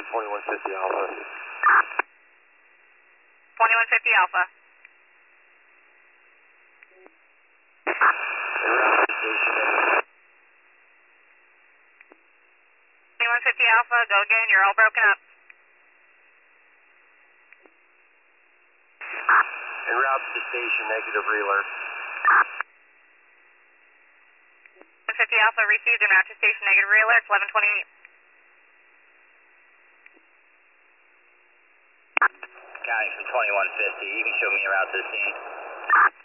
County 2150 Alpha. 2150 Alpha. En route to station. 2150 Alpha, go again, you're all broken up. En route to station, negative reeler. 150 Alpha received en route to station, negative reeler, it's 1128. County from 2150, you can show me around to the scene.